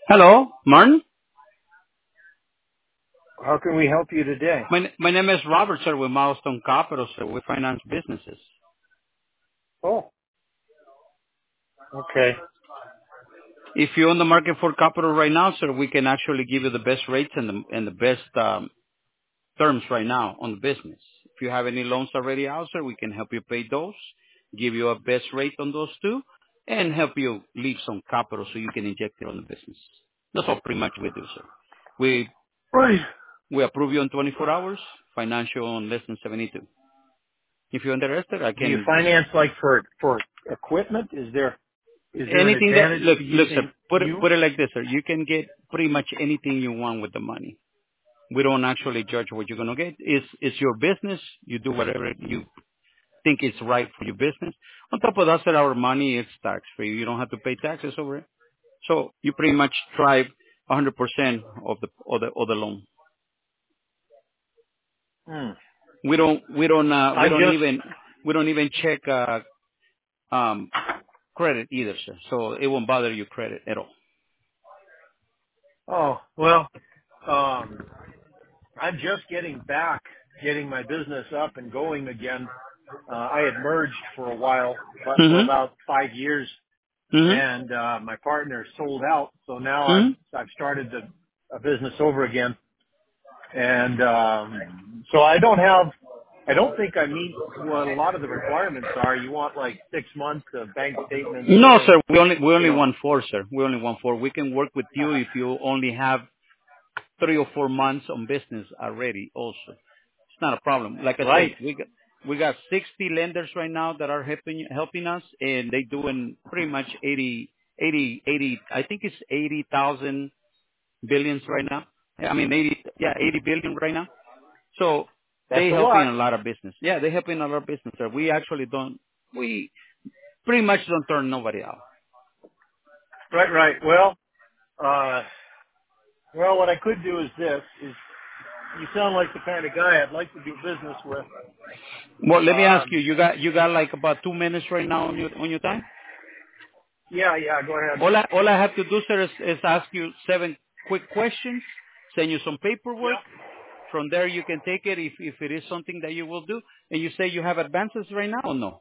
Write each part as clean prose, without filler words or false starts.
Hello, Martin. How can we help you today? My name is Robert, sir, with Milestone Capital, sir. We finance businesses. Oh, okay. If you're on the market for capital right now, sir, we can actually give you the best rates and the best terms right now on the business. If you have any loans already out, sir, we can help you pay those, give you a best rate on those too, and help you leave some capital so you can inject it on the business. That's all pretty much we do, sir. We Right. we approve you in 24 hours, financial in less than 72. If you're interested, I Do you can finance like for equipment? Is there an anything that advantage look to look sir, using put it you? put it like this, sir. You can get pretty much anything you want with the money. We don't actually judge what you're gonna get. It's your business. You do whatever you think is right for your business. On top of that, sir, our money is tax free. You don't have to pay taxes over it. So you pretty much drive 100% of the loan. Hmm. We don't we don't uh, we I'm don't just. even we don't even check um credit either, sir. So it won't bother your credit at all. Oh well. Um, I'm just getting my business up and going again. I had merged for a while, but for Mhm. about 5 years, Mhm. and my partner sold out. So now I've Mhm. I've started a business over again. And so I don't think I meet what a lot of the requirements are. You want like 6 months of bank statements No, showing, sir. We only you know, want four, sir. We only want four. We can work with you if you only have 3 or 4 months on business already. Also, it's not a problem. Like I right. say, we got 60 lenders right now that are helping us, and they doing pretty much 80. I think it's 80,000 billions right now. I mean 80 billion right now. So That's they a helping lot. a lot of business. Yeah, they helping a lot of business, sir. We actually don't. We pretty much don't turn nobody out. Right, right. Uh, well, what I could do is this: is you sound like the kind of guy I'd like to do business with. Well, let me ask you. Um, You got like about 2 minutes right now on your time. yeah, yeah. Go ahead. All I have to do, sir, is ask you 7 quick questions, send you some paperwork. Yeah. From there, you can take it if it is something that you will do. And you say you have advances right now or no?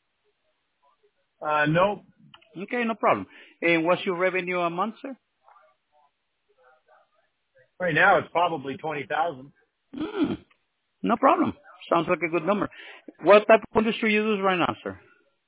No. Okay, no problem. And what's your revenue a month, sir? Right now it's probably 20,000. Hmm, no problem. Sounds like a good number. What type of industry you do right now, sir?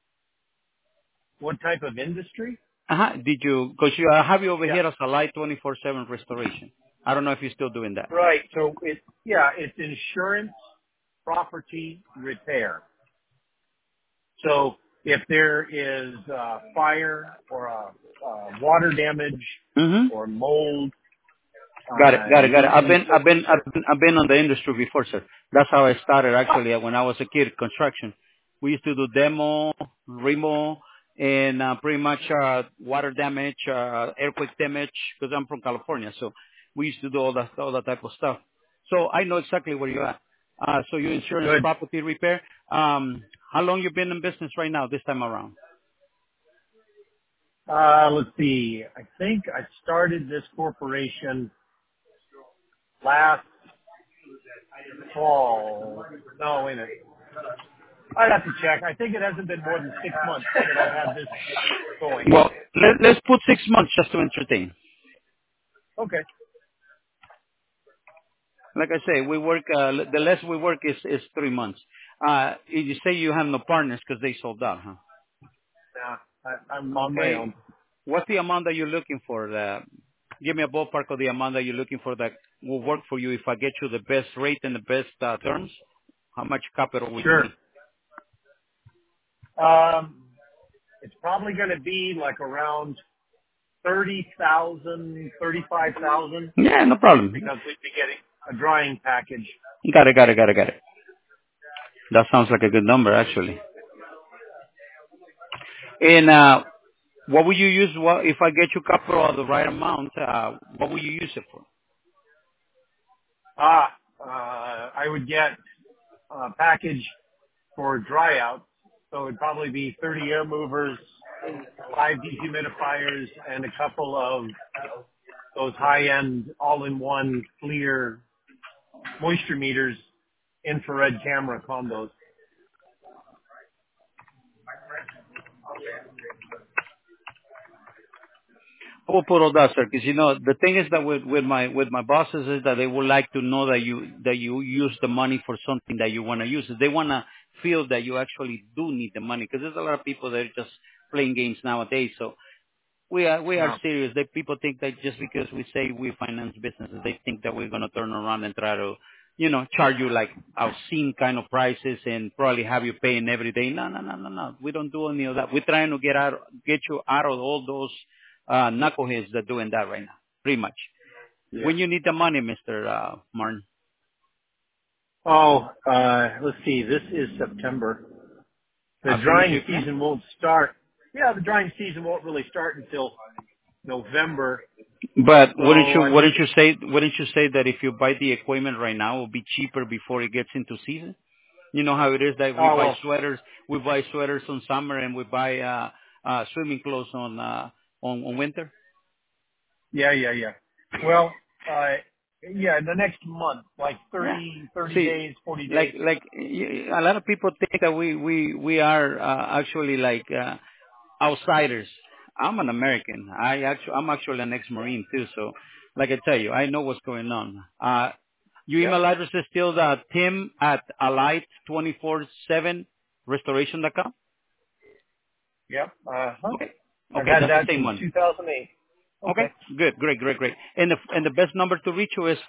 What type of industry? Did you? Because I have you over Yeah. here as a light 24/7 restoration. I don't know if you're still doing that. Right. So it's insurance property repair. So if there is fire or water damage Mm-hmm. or mold, Got it. Got it. Got it. I've using been, I've been, I've certain. been, I've been on the industry before, sir. That's how I started actually when I was a kid, construction. We used to do demo, remo, and pretty much water damage, earthquake damage, because I'm from California. So we used to do all that type of stuff. So I know exactly where you're at. So your insurance Good. property repair. How long you been in business right now this time around? Let's see. I think I started this corporation last fall. No, wait a minute. I'd have to check. I think it hasn't been more than 6 months that I've had this going. Well, let's put 6 months just to entertain. Okay. Like I say, we work, the less we work is 3 months. You say you have no partners because they sold out, huh? Yeah, I'm on my Okay. own. What's the amount that you're looking for? Give me a ballpark of the amount that you're looking for that will work for you if I get you the best rate and the best terms. How much capital would you Sure. need? Um, it's probably going to be like around 30,000, 35,000, Yeah, no problem. because we'd be getting a drying package. Got it. That sounds like a good number, actually. And what will you use? What if I get you capital of the right amount? What will you use it for? I would get a package for dry out. So it'd probably be 30 air movers, 5 dehumidifiers, and a couple of those high-end, all-in-one, clear moisture meters, infrared camera combos. I will put all that, sir, because the thing is that with my bosses is that they would like to know that you use the money for something that you want to use. They want to feel that you actually do need the money, because there's a lot of people that are just playing games nowadays. So we are Yeah. serious. That people think that just because we say we finance businesses, they think that we're going to turn around and try to, charge you like obscene kind of prices and probably have you paying every day. No. We don't do any of that. We're trying to get you out of all those knuckleheads that doing that right now, pretty much. Yeah. When you need the money, Mr. Martin. Oh, let's see. This is September. The As soon as you drying can. season won't start. Yeah, the drying season won't really start until November. But So I wouldn't mean, you say that if you buy the equipment right now, it will be cheaper before it gets into season? You know how it is that we oh buy well, sweaters on summer and we buy swimming clothes on winter. yeah. Well, yeah, the next month, like Yeah. 30 See, days, 40 days. a lot of people think that we are actually like outsiders. I'm an American. I'm actually an ex-Marine too. So, like I tell you, I know what's going on. Your Yep, email address is still Tim at alight247restoration.com. yep. Okay. I've Okay, had that's the that same since one. 2008. Okay, Okay, good, great. And the best number to reach you is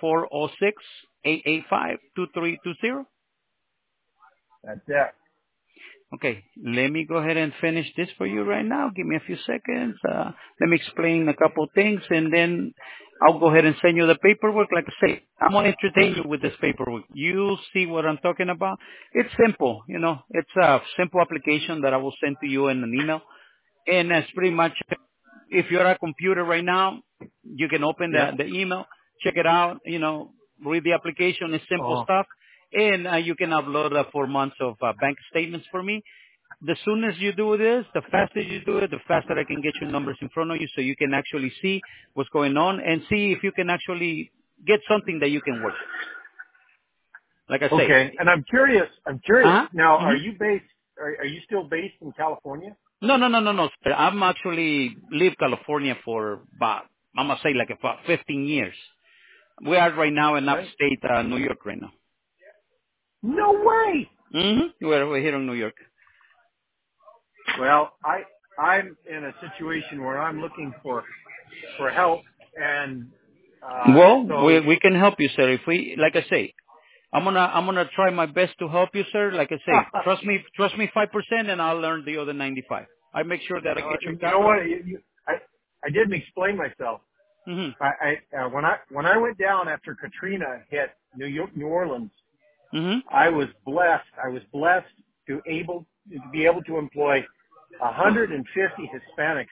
406-885-2320. that's it. Okay, let me go ahead and finish this for you right now. Give me a few seconds. Let me explain a couple of things, and then I'll go ahead and send you the paperwork. Like I say, I'm going to entertain you with this paperwork. You'll see what I'm talking about. It's simple, It's a simple application that I will send to you in an email. And that's pretty much, if you're at a computer right now, you can open Yep. the email, check it out, read the application. It's simple Oh, stuff. And you can upload 4 months of bank statements for me. The sooner you do this, the faster you do it, the faster I can get your numbers in front of you so you can actually see what's going on and see if you can actually get something that you can work with. Like I say. okay. And I'm curious. Uh-huh. Now, hmm are you still based in California? No, sir. I'm actually live California for about, I'm going to say like about 15 years. We are right now in Right. upstate New York right now. No way. We're here in New York. Well, I'm in a situation where I'm looking for help, and Well, so we can help you, sir. If we, like I say, I'm gonna try my best to help you, sir. Like I say, trust me 5%, and I'll learn the other 95. I make sure that I get your you know what? capital. I didn't explain myself. Mhm. When I went down after Katrina hit New Orleans, Mhm. I was blessed. I was blessed to be able to employ 150 Hispanics.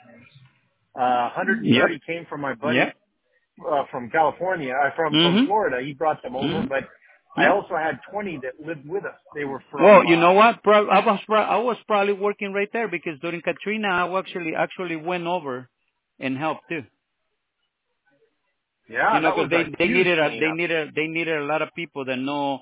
Yep. 130 came from my buddy Yep. from California, from Mhm. Florida. He brought them over, Mhm. but I Yep. also had 20 that lived with us. They were Well, from you know what? I was probably working right there because during Katrina, I actually went over and helped too. yeah, that Because was a huge cleanup. they needed a lot of people that know,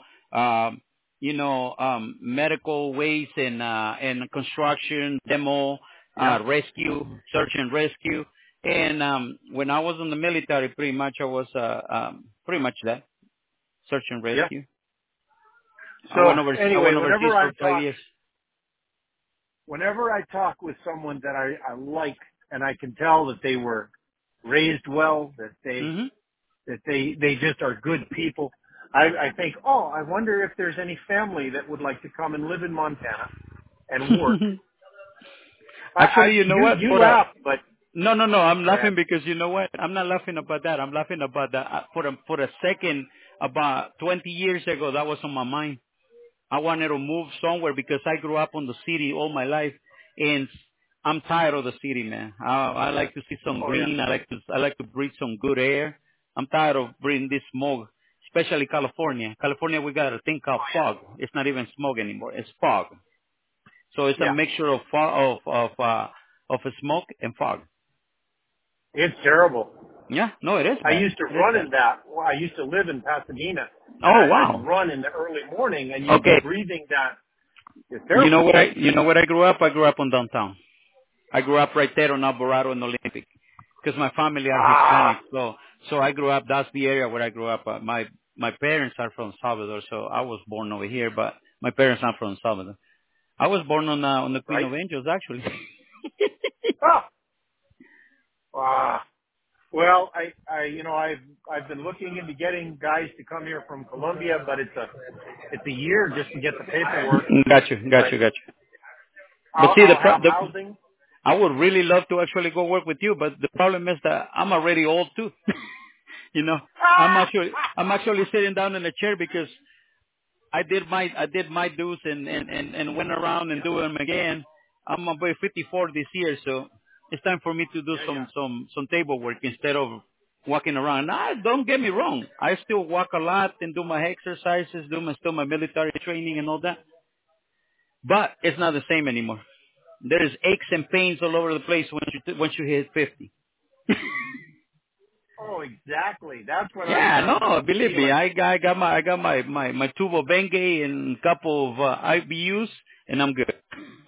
medical waste and construction, demo, Yeah, rescue, search and rescue. And when I was in the military, pretty much I was pretty much that search and yeah. rescue. So I anyway, went overseas for 5 years. whenever I talk with someone that I like, and I can tell that they were raised well, that they just are good people, I think, oh, I wonder if there's any family that would like to come and live in Montana and work. hmm Actually, you know what? You laugh, but No. I'm go ahead. laughing because you know what? I'm not laughing about that. I'm laughing about that. For a second, about 20 years ago, that was on my mind. I wanted to move somewhere because I grew up on the city all my life, and I'm tired of the city, man. I like to see some Oh yeah, green. I like to breathe some good air. I'm tired of breathing this smog, especially California. California, we got a thing called fog. It's not even smog anymore. It's fog. So it's a yeah. mixture of fog, of smoke and fog. It's terrible. Yeah, no, it is I bad. used to It is run bad. in that. Well, I used to live in Pasadena, and Oh, I'd wow. run in the early morning, and you'd be Okay. breathing that. It's You know terrible. where I grew up? I grew up on downtown. I grew up right there on Alvarado and Olympic because my family are Hispanic. Ah, So I grew up. That's the area where I grew up. My parents are from Salvador, so I was born over here. But my parents are from Salvador. I was born on the Queen right? of Angels, actually. Ah, ah. Well, I've been looking into getting guys to come here from Colombia, but it's a year just to get the paperwork. Got you. But But see, I'll have housing. I would really love to actually go work with you, but the problem is that I'm already old too. You know, I'm actually sitting down in a chair because I did my dues and went around and do them again. I'm about 54 this year, so it's time for me to do Yeah, yeah. some table work instead of walking around. Now, don't get me wrong. I still walk a lot and do my exercises, still my military training and all that. But it's not the same anymore. There is aches and pains all over the place once you hit 50. Oh, exactly. That's what I Yeah, started no, believe me, feeling. I got my tubo Bengay and a couple of IBUs, and I'm good.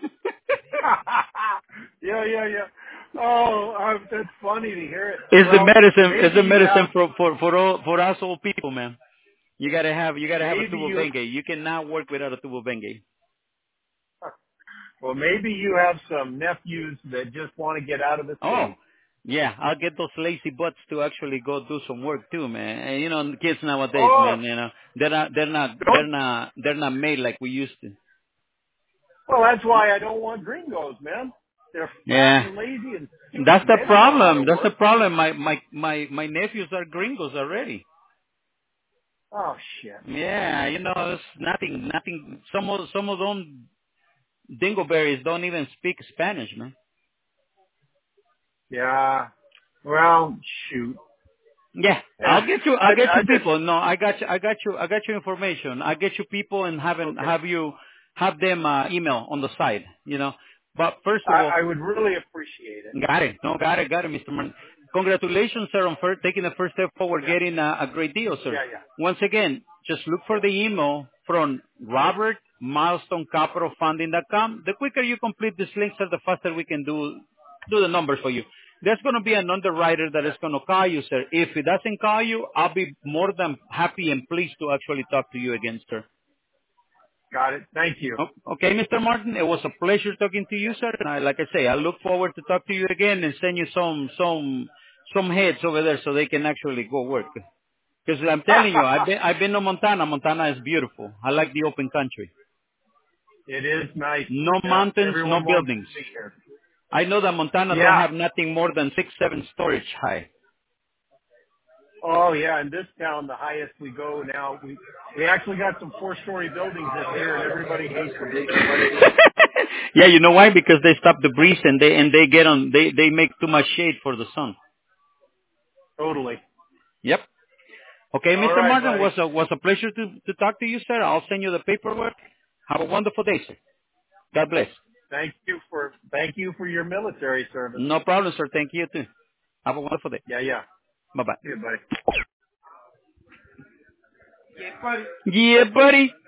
Yeah. Oh, that's funny to hear it. It's the Well, medicine. It's maybe the you medicine have, for us old people, man. You gotta have a maybe tubo you, Bengay. You cannot work without a tubo Bengay. well, maybe you have some nephews that just want to get out of the Oh, city. yeah, I'll get those lazy butts to actually go do some work too, man. And, kids nowadays, Oh, man, don't. they're not made like we used to. Well, that's why I don't want gringos, man. They're fat Yeah. and lazy and That's stupid. the They don't know how to problem. That's the work. problem. My nephews are gringos already. Oh shit. Yeah, it's nothing. Some of them dingleberries don't even speak Spanish, man. Yeah. Well, shoot. Yeah, Yeah. I'll get I you just people. No, I got your information. I get you people and okay. have them email on the side. But first of all, I would really appreciate it. got it, Mr. Martin. Congratulations, sir, on taking the first step forward, Yeah. getting a great deal, sir. Yeah. Yeah. Once again, just look for Yeah. the email from Robert, milestonecapitalfunding.com. The quicker you complete this link, sir, the faster we can do the numbers for you. There's going to be an underwriter that Yeah. is going to call you, sir. If it doesn't call you, I'll be more than happy and pleased to actually talk to you again, sir. Got it. Thank you. Okay, Mr. Martin, it was a pleasure talking to you, sir. And like I say, I look forward to talk to you again and send you some heads over there so they can actually go work. Because I'm telling you, I've been to Montana. Montana is beautiful. I like the open country. It is nice. No Yeah. mountains, no Everyone wants buildings. to be here. I know that Montana don't Yeah. have nothing more than 6-7 storage high. Oh yeah. In this town, the highest we go now, we actually got some 4-story buildings this year, and everybody hates them. Yeah, you know why? Because they stop the breeze and they make too much shade for the sun. Totally. Yep. Okay, All Mr. right, Martin, buddy. was a pleasure to talk to you, sir. I'll send you the paperwork. Have a wonderful day, sir. God bless. Thank you for your military service. No problem, sir. Thank you too. Have a wonderful day. Yeah. Bye bye. See you, buddy. Yeah, buddy.